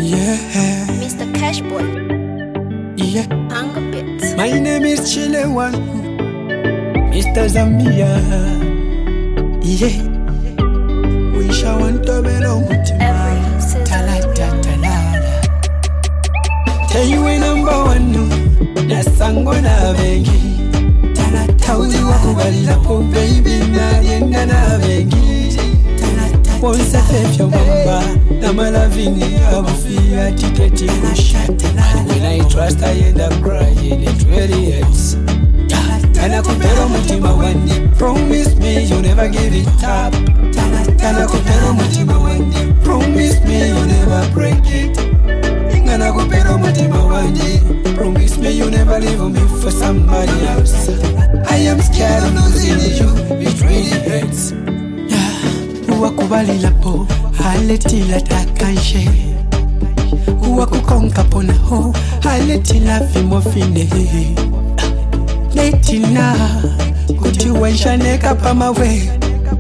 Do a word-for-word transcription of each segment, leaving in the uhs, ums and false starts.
Yeah. Mister Cashboy. Yeah. Hunger Bits. My name is Chilewan, Mister Zambia. Yeah. We shall want to be no mutima. Talata talala. Tell you we number one no. Na sango na bengi. Talata uzi wakubalila po baby na yenda na bengi. Once I felt your mamba, na malavini abufia tiketi kushata. When I trust I end up crying, it really hurts. Tana kupero mutima wandi, promise me you never give it up. Tana kupero mutima wandi, promise me you never break it. Tana kupero mutima wandi, promise me you never leave me for somebody else. I am scared of losing you, it really hurts. Uwakubali lapo, haleti la takanshe. Uwakukonka pona ho, haleti la fimo fine. Netina, kuti waishane kapa mawe.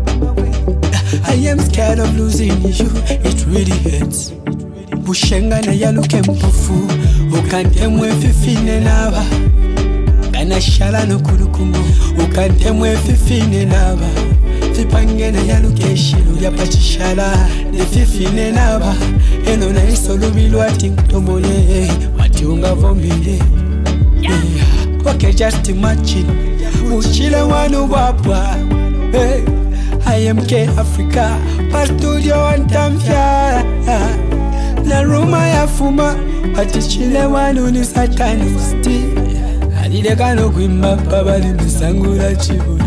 I am scared of losing you, it really hurts. Bushenga na yaluke mpofu, ukante mwe fifine naba. Kana shala no kulukumu, ukante mwe fifine naba. Fipangena yaluke shilu ya pachishala, ne fifine naba. Eno na isolu bilwati mtomole, wati unga vomile. Yeah. Okay, just imagine Uchile wanu wapwa. Hey, I am K Africa, Pastudio antamfya. Na Roma ya fuma, ati chile wanu ni satanisti. Adile kano kuimba babali misangula chibuli.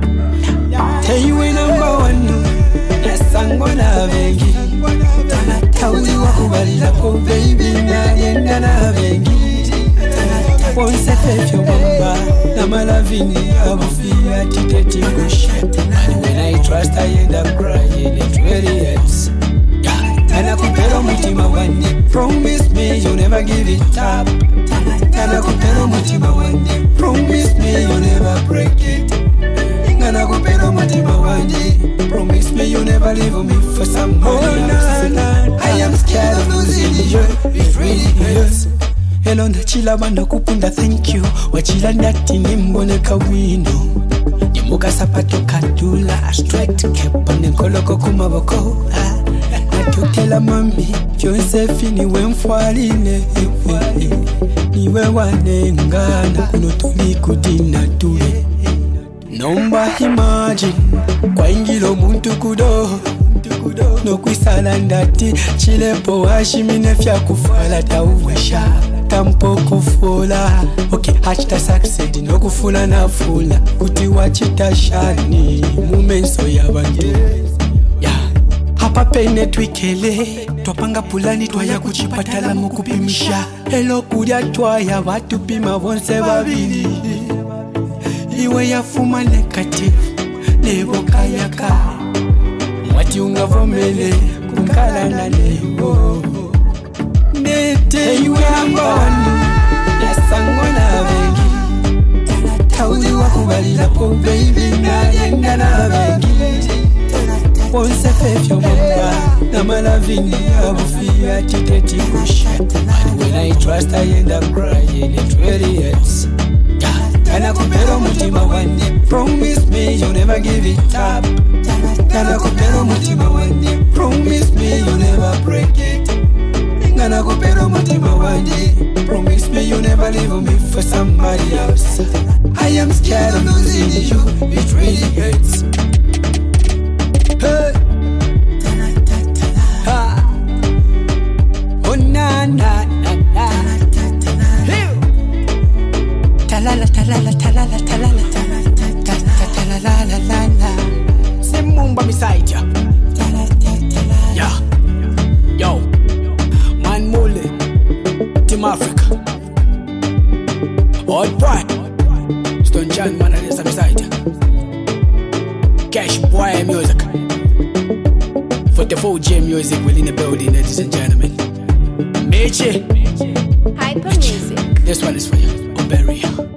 Tell you we number one no, na sango na bengi. Tana tauzi wakubalila po baby na yenda na bengi. Once I felt your mamba, na malavini abufia tiketi kushata. And when I trust I end up crying, it really hurts. Tana kupero mutima wandi, promise me you never give it up. Tana kupero mutima wandi, promise me you never break it. Tana kupero mutima wandi, promise me you never leave me for somebody else. I am scared of losing you, it really hurts. Hello na chila banda kupunda thank you. Wachila ndati nimbone kawino. Nimuka sapato katula, straight kepa nikoloko kumaboko. Natutela mami, Josefi niwe mfwaline. Niwe wanengana, kunotuli kudina tule. Nomba imagine, kwa ingilo muntu kudo. No kwisala ndati, chilepo washimine fya kufala tauwesha. Tampo kufula, okay, hachita succeed, no kufula na fula. Kuti wachita shani, mumenso ya bantu. Yeah. Hapa pene twikele, twapanga pulani twaya kuchipatala mukupimisha. Hello kudia twaya watu pima wonse wabili. Iwe ya fuma negative, nebo kayaka. Mwati unga vomele, kunkala na nebo. Nete iwe amba wanu, ya sango na bengi. Tauzi wakubalila po baby na yenda na bengi. Once fefyo mamba, na malavini abufia tiketi kushata. And when I trust I end up crying, it really hurts. Tana kupero mutima wandi, promise me you never give it up. Tana kupero mutima wandi, promise me you never break it. Tana kupero mutima wandi, promise me you never leave me for somebody else. I am scared of losing you, it really hurts. Hey. Ha. Oh na na na na. Talala talala talala talala talala talala talala. Simumba beside ya. Yeah. Yo. Man Mole. Team Africa. Old boy. Stone John man is beside ya. Cash boy music. forty-four J music within the building, ladies and gentlemen. Meche. Hyper music. This one is for you. Oberia.